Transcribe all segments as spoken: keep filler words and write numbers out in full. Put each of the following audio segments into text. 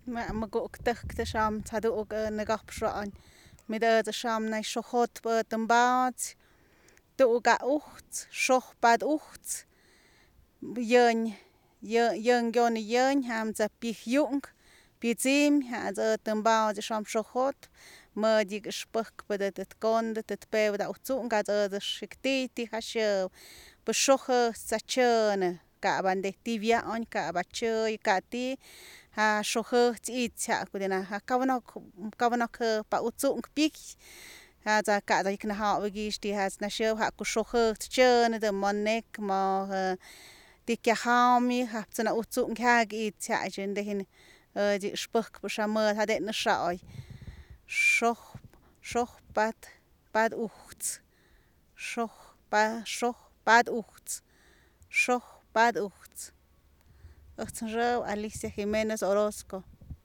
ما مقوقتك تشام تدوق نقبشان مداد شام ناي شخوت بتنبات توقع أخت شخ بعد أخت ين ين جون ين هم زبيح يونغ بيزيم هذا تنبات شام شخوت ما ديك شبك بدأت تكون تتباو دا أختون قاعد هذا شكتيتي هشة بشخ ساتشانة كعبان ده تيفيا أن كعباتشي كاتي ha shohë t'i'tsya kudina ha kabanok kabanok pa utsung pik ha za ka da ikna ha wigishti has na show ha ku shohë tchön de monek mo tikya hami ha tsna utsung ha g'itsya jende hin di spuk bu shamö ha de na shoy shoh shoh pat pad uchts shoh pa shoh pad uchts shoh pad uchts Ochtsenrau Alicia Jiménez Orozco.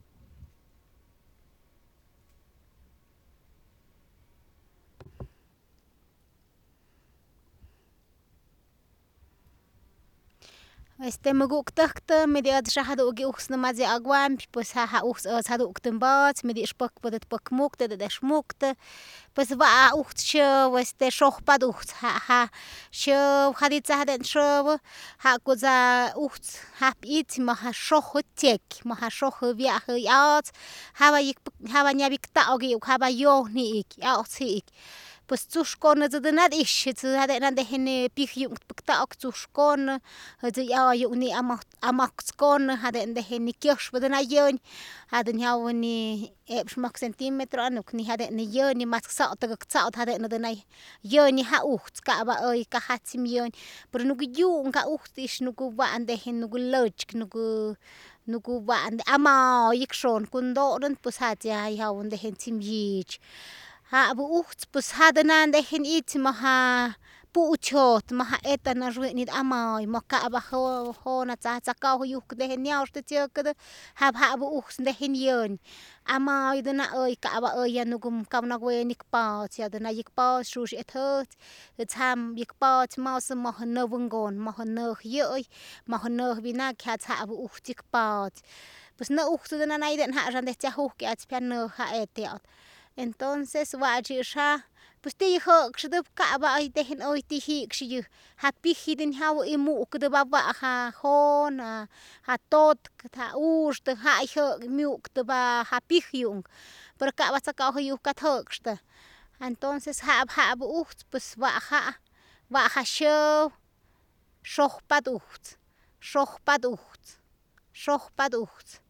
Este مقوقتك مدي أدشها دوقي أخسنا مازي أقوام بس ها ها أخس أز هادو أكتنبات مدي إشبك بدت بك موكت ددش موكت بس بقى أخت شو este شوخ باد أخت ها ها شو خديت هذا شو ها كوزا أخت ها بيت ما ها شوخ تيك ما ها شوخ بيا خيات هوا يك هوا نيابك تاوغي وهوا يوهني إك أوتيك بس تشكون زد ناد إيش هذا ناد هني بيخ يوم بكتاك تشكون هذا يا يوني أما أما تكون هذا عنده هني كيش بدنا يون هذا نياوني إيش ماك سنتيمتر أنا كني هذا نيوني ما تساعد تقطع هذا ندنا يوني هأخت كأبا أي كحاتم يون برنوك يوم كأخت إيش نقول وعنده هني نقول لوجك نقول نقول وعنده أما يكشون كندورن بس هذا هاي هاون ده هني تيميج ها أبو أخت بس هذا نان هن إيت مها بوتشوت مها إتا نجوي ند أماي ما كأبا هو هو نتاعكاو يوك ده هن ياوش تتيا كده هاب ها أبو أخت ده هن يون أماي دنا أي كأبا أي نقوم كم نقوي نكبات يا دنا يكبات شوش إتهات تام يكبات ماس ما هن نونغون ما هن نخ يأي ما هن نخ بيناك هات ها أبو أخت يكبات بس نا أخت دنا نايدن ها جند تيهوك أتبين نخ ها إتيات entonces wajisha pues ti ho kshudub ka ba ay tehin oy ti hi kshiyu happy hidden how imu kdba ba ha hona ha tot ta ust ha ho mu kdba happy hyung pero ka ba saka ho yu ka thoksta entonces ha ha bu ucht pues wa ha wa ha show shoh pad ucht shoh pad ucht shoh pad ucht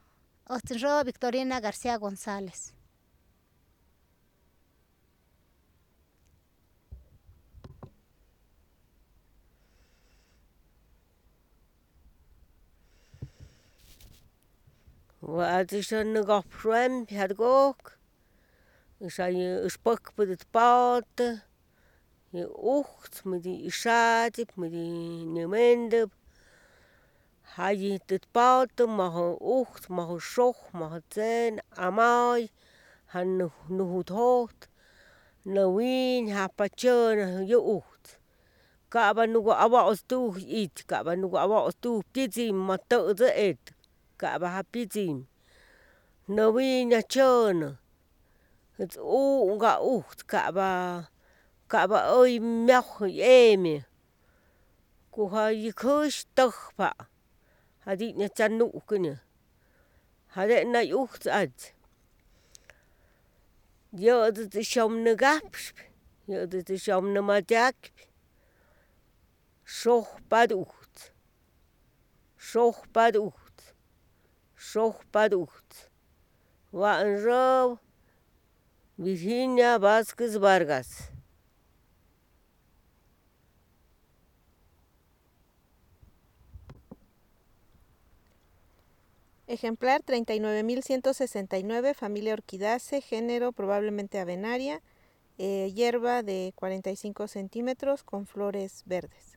Otro Victorina García González. Wat is er nog op zwem? Had ik ook. Ik zei je spuk bij het paard. Je ocht met die schaat, met die nemende. Had je het paard, mag een ocht, mag een schoch, mag het zijn, amai. Had nog nog het hoofd. Nou wien, had patje, je ocht. Kaba nog awas toe iets, kaba nog awas toe pizzi, maar tot de eet. Kaba ha pizzi. Nou na chön. Het o ga ocht kaba kaba oi mech eme. Ku ha je kus toch pa. Ha dit na chanu kunne. Ha dit na ocht ad. Jo dit is shom ne gaps. Jo dit is shom ne majak. Soch pad ocht. Soch pad ocht. Soch pad ocht. Wa een rouw Virginia Vázquez Vargas. Ejemplar treinta y nueve mil ciento sesenta y nueve, familia Orchidaceae, género probablemente Avenaria, eh, hierba de cuarenta y cinco centímetros con flores verdes.